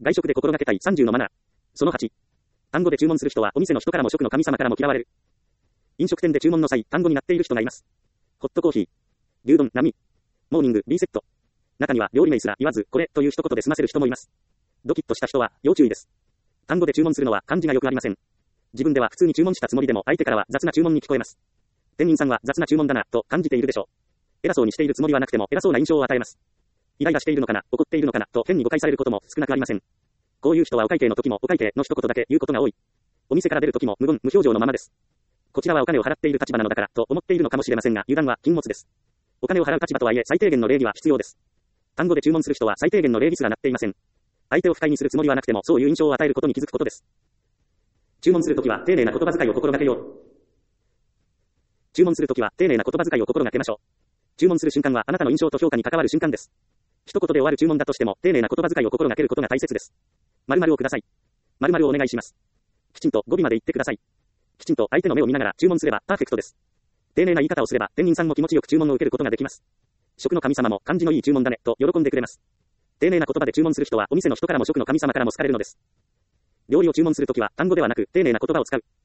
外食で心がけたい30のマナー。その8。単語で注文する人はお店の人からも食の神様からも嫌われる。飲食店で注文の際、単語になっている人がいます。ホットコーヒー、牛丼、並、モーニング、Bセット。中には料理名すら言わず、これという一言で済ませる人もいます。ドキッとした人は要注意です。単語で注文するのは感じが良くありません。自分では普通に注文したつもりでも相手からは雑な注文に聞こえます。店員さんは雑な注文だなと感じているでしょう。偉そうにしているつもりはなくても偉そうな印象を与えます。イライラしているのかな、怒っているのかなと変に誤解されることも少なくありません。こういう人はお会計の時もお会計の一言だけ言うことが多い。お店から出る時も無言無表情のままです。こちらはお金を払っている立場なのだからと思っているのかもしれませんが、油断は禁物です。お金を払う立場とはいえ最低限の礼儀は必要です。単語で注文する人は最低限の礼儀すらなっていません。相手を不快にするつもりはなくてもそういう印象を与えることに気づくことです。注文するときは丁寧な言葉遣いを心がけよう。注文するときは丁寧な言葉遣いを心がけましょう。注文する瞬間はあなたの印象と評価に関わる瞬間です。一言で終わる注文だとしても丁寧な言葉遣いを心がけることが大切です。〇〇をください。〇〇をお願いします。きちんと語尾まで言ってください。きちんと相手の目を見ながら注文すればパーフェクトです。丁寧な言い方をすれば店員さんも気持ちよく注文を受けることができます。食の神様も感じのいい注文だねと喜んでくれます。丁寧な言葉で注文する人はお店の人からも食の神様からも好かれるのです。料理を注文するときは単語ではなく丁寧な言葉を使う。